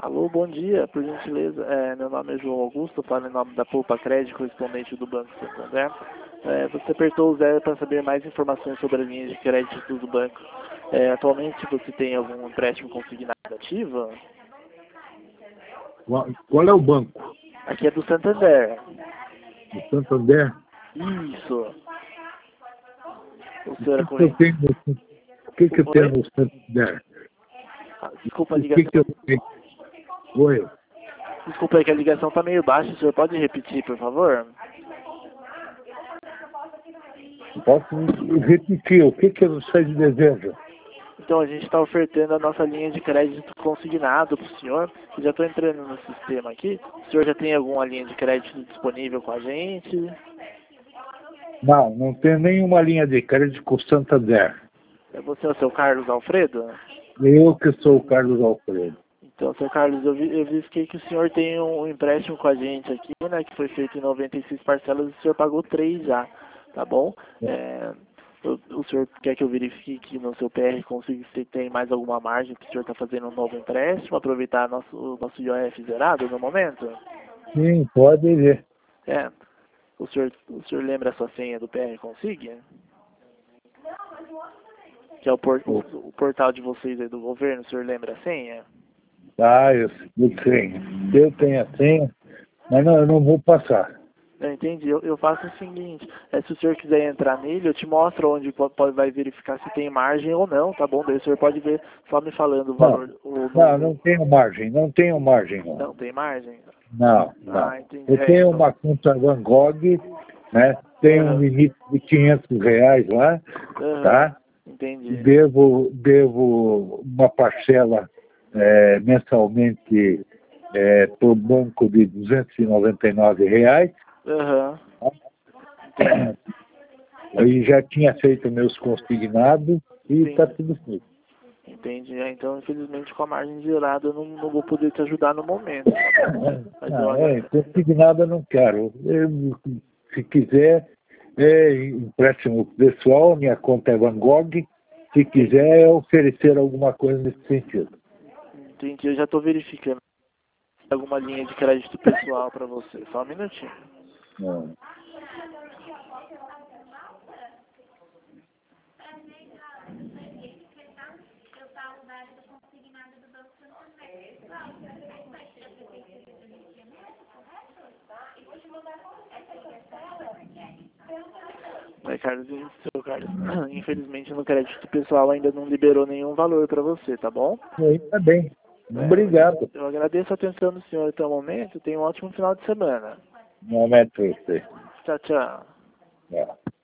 Alô, bom dia, por gentileza. Meu nome é João Augusto, falo em nome da Poupa Crédito, correspondente do Banco Santander. Você apertou o 0 para saber mais informações sobre a linha de crédito do banco. Atualmente você tem algum empréstimo consignado ativo? Qual é o banco? Aqui é do Santander. Do Santander? Isso. O O senhor é que eu corrente? tenho, o que eu tenho no Santander? Desculpa a O ligação. que eu tenho? Oi, Desculpa aí que a ligação está meio baixa, o senhor pode repetir, por favor? posso repetir, o que vocês desejam? Então, a gente está ofertando a nossa linha de crédito consignado para o senhor. Eu já estou entrando no sistema aqui. O senhor já tem alguma linha de crédito disponível com a gente? Não tenho nenhuma linha de crédito com o Santander. Você é o seu Carlos Alfredo? Eu que sou o Carlos Alfredo. Então, seu Carlos, eu verifiquei que o senhor tem um empréstimo com a gente aqui, né? Que foi feito em 96 parcelas e o senhor pagou 3 já, tá bom? O senhor quer que eu verifique que no seu PR consiga se tem mais alguma margem que o senhor está fazendo um novo empréstimo, aproveitar o nosso IOF zerado no momento? Sim, pode ver. O senhor lembra a sua senha do PR Consiga? Que é o portal de vocês aí do governo, o senhor lembra a senha? Eu tenho. Eu tenho a senha, mas eu não vou passar. Eu entendi. Eu faço o seguinte, se o senhor quiser entrar nele, eu te mostro onde vai verificar se tem margem ou não, tá bom? Daí o senhor pode ver só me falando o valor. Não tenho margem, não tenho margem. Não tem margem? Não. Entendi. Eu tenho uma conta Van Gogh, né? Tenho um limite de R$ 500 lá, tá? Entendi. Devo uma parcela mensalmente para o banco de R$ 299. Aí já tinha feito meus consignados e está tudo feito. Entendi. Então, infelizmente, com a margem zerada, eu não vou poder te ajudar no momento. Consignado eu não quero. Se quiser, empréstimo pessoal, minha conta é Van Gogh. Se quiser, oferecer alguma coisa nesse sentido. Entendi. Eu já estou verificando alguma linha de crédito pessoal para você. Só um minutinho. Seu Carlos, infelizmente no crédito pessoal ainda não liberou nenhum valor para você, tá bom? Tá bem. Obrigado. Eu agradeço a atenção do senhor até o momento. Tenha um ótimo final de semana. Momento você. Tchau, tchau.